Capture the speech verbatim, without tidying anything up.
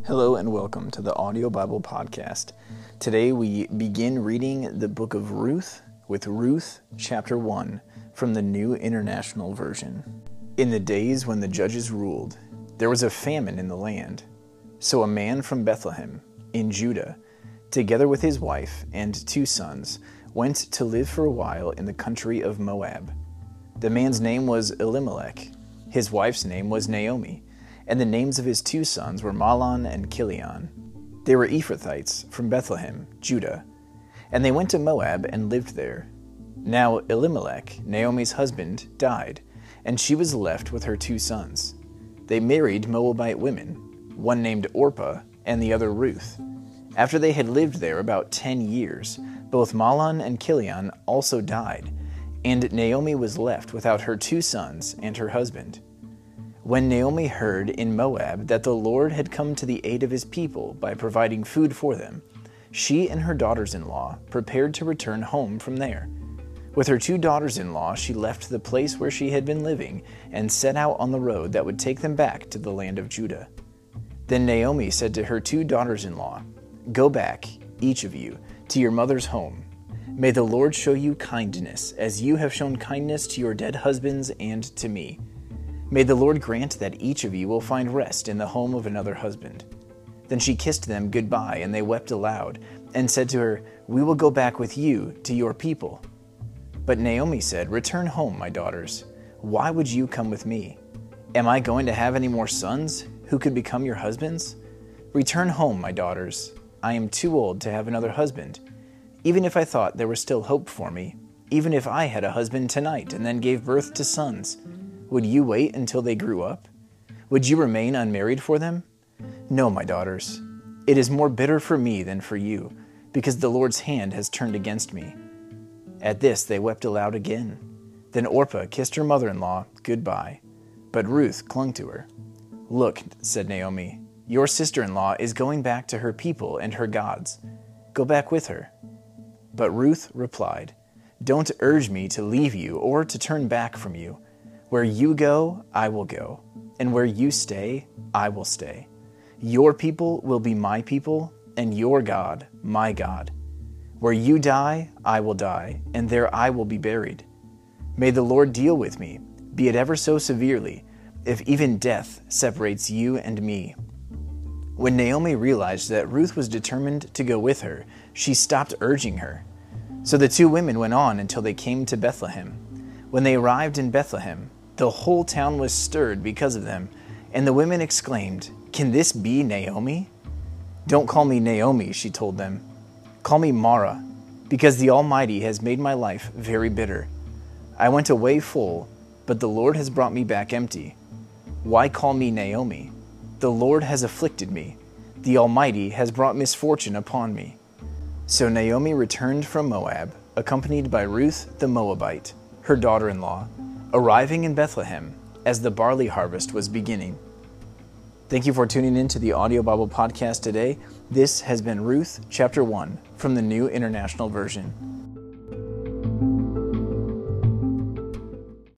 Hello and welcome to the Audio Bible Podcast. Today we begin reading the book of Ruth with Ruth chapter one from the New International Version. In the days when the judges ruled, there was a famine in the land. So a man from Bethlehem, in Judah, together with his wife and two sons, went to live for a while in the country of Moab. The man's name was Elimelech, his wife's name was Naomi, and the names of his two sons were Mahlon and Chilion. They were Ephrathites from Bethlehem, Judah, and they went to Moab and lived there. Now Elimelech, Naomi's husband, died, and she was left with her two sons. They married Moabite women, one named Orpah and the other Ruth. After they had lived there about ten years, both Mahlon and Chilion also died, and Naomi was left without her two sons and her husband. When Naomi heard in Moab that the Lord had come to the aid of his people by providing food for them, she and her daughters-in-law prepared to return home from there. With her two daughters-in-law, she left the place where she had been living and set out on the road that would take them back to the land of Judah. Then Naomi said to her two daughters-in-law, "Go back, each of you, to your mother's home. May the Lord show you kindness, as you have shown kindness to your dead husbands and to me. May the Lord grant that each of you will find rest in the home of another husband." Then she kissed them goodbye, and they wept aloud, and said to her, "We will go back with you to your people." But Naomi said, "Return home, my daughters. Why would you come with me? Am I going to have any more sons who could become your husbands? Return home, my daughters. I am too old to have another husband. Even if I thought there was still hope for me, even if I had a husband tonight and then gave birth to sons, would you wait until they grew up? Would you remain unmarried for them? No, my daughters. It is more bitter for me than for you, because the Lord's hand has turned against me." At this they wept aloud again. Then Orpah kissed her mother-in-law goodbye, but Ruth clung to her. "Look," said Naomi, "your sister-in-law is going back to her people and her gods. Go back with her." But Ruth replied, "Don't urge me to leave you or to turn back from you. Where you go, I will go, and where you stay, I will stay. Your people will be my people, and your God, my God. Where you die, I will die, and there I will be buried. May the Lord deal with me, be it ever so severely, if even death separates you and me." When Naomi realized that Ruth was determined to go with her, she stopped urging her. So the two women went on until they came to Bethlehem. When they arrived in Bethlehem, the whole town was stirred because of them, and the women exclaimed, "Can this be Naomi?" "Don't call me Naomi," she told them. "Call me Mara, because the Almighty has made my life very bitter. I went away full, but the Lord has brought me back empty. Why call me Naomi? The Lord has afflicted me. The Almighty has brought misfortune upon me." So Naomi returned from Moab, accompanied by Ruth the Moabite, her daughter-in-law, arriving in Bethlehem as the barley harvest was beginning. Thank you for tuning in to the Audio Bible Podcast today. This has been Ruth chapter one from the New International Version.